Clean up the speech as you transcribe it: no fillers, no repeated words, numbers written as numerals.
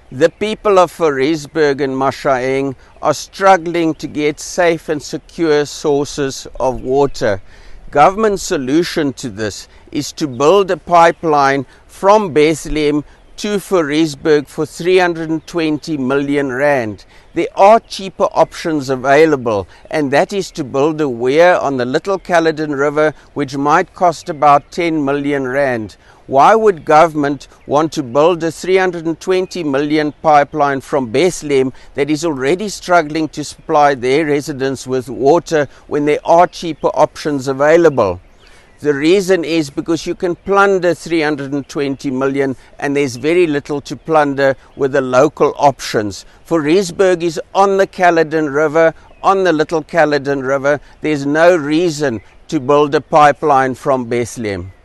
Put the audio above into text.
The people of Fourierberg and Mashayeng are struggling to get safe and secure sources of water. Government's solution to this is to build a pipeline from Bethlehem to Fourierberg for 320 million rand. There are cheaper options available, and that is to build a weir on the Little Caledon River, which might cost about 10 million rand. Why would government want to build a 320 million pipeline from Bethlehem that is already struggling to supply their residents with water when there are cheaper options available? The reason is because you can plunder 320 million and there's very little to plunder with the local options. Fourierberg is on the Caledon River, on the Little Caledon River. There's no reason to build a pipeline from Bethlehem.